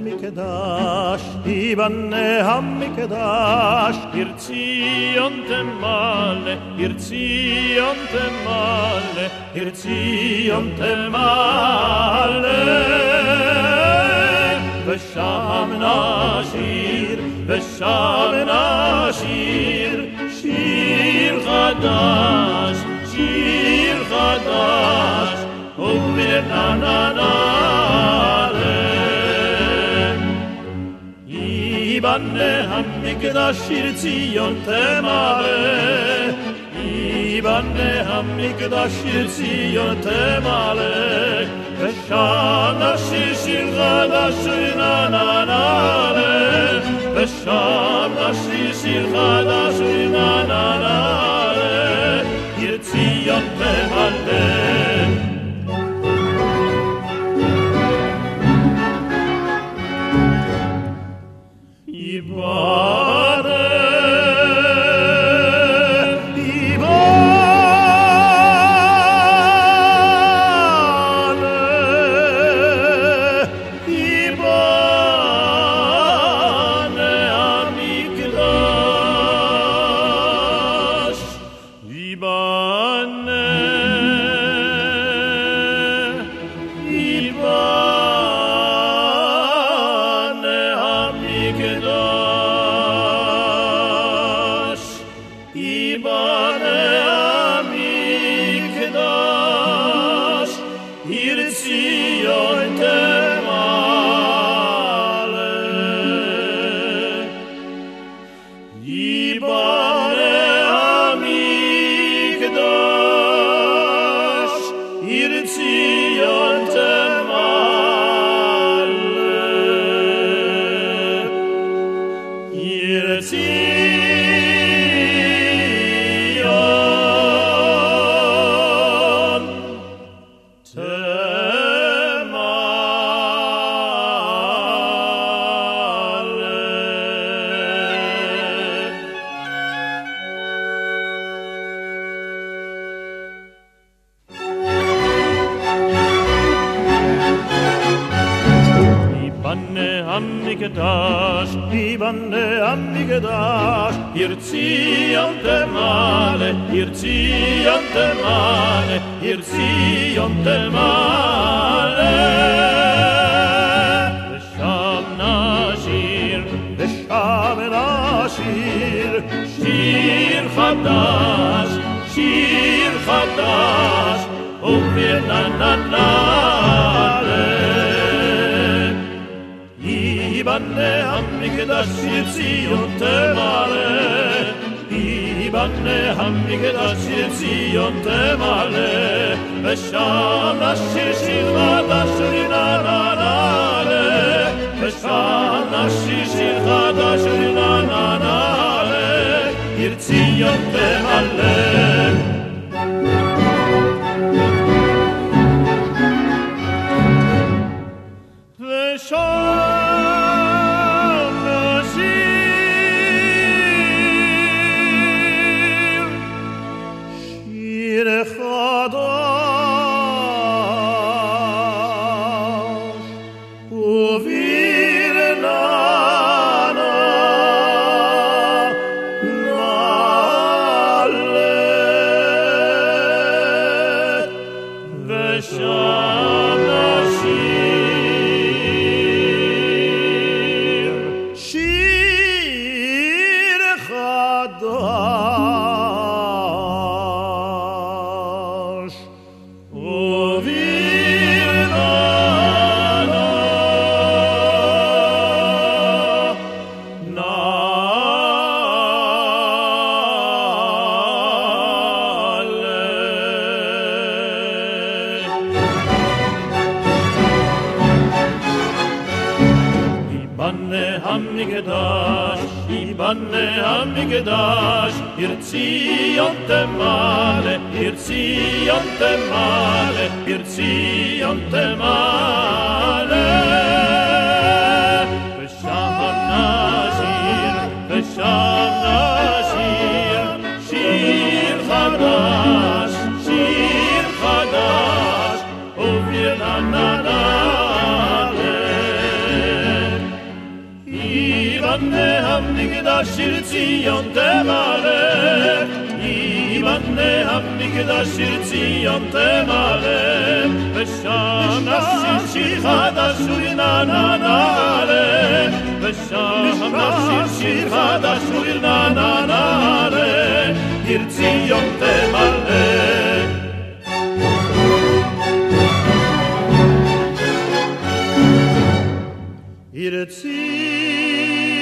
המקדש, ייבנה המקדש, ירציון תמלא, ירציון תמלא, ירציון תמלא. ושם נשיר, ושם נשיר, שיר חדש, שיר חדש, ייבנה המקדש עיר ציון תמלא, ייבנה המקדש עיר ציון תמלא, ושם נשיר שיר חדש ננננה, ושם נשיר שיר חדש ננננה, עיר ציון תמלא. ייבנה המקדש, עיר ציון תמלא, עיר ציון תמלא, עיר ציון תמלא. ושם נשיר, ושם נשיר, שיר חדש, שיר חדש, וננננה. ייבנה המקדש עיר ציון תמלא, ייבנה המקדש עיר ציון תמלא, ושם נשיר שיר חדש ננננה, ושם נשיר שיר חדש ננננה, עיר ציון תמלא. ייבנה המקדש, עיר ציון תמלא, עיר ציון תמלא, עיר ציון תמלא. ושם נשיר, ושם נשיר, שיר חדש, שיר חדש, וננננה. ייבנה המקדש של ציון תמלא, ייבנה המקדש של ציון תמלא, ושם נשיר שיר חדש ולנענע נעלה, ושם נשיר שיר חדש ולנענע נעלה, עיר ציון תמלא. עיר ציון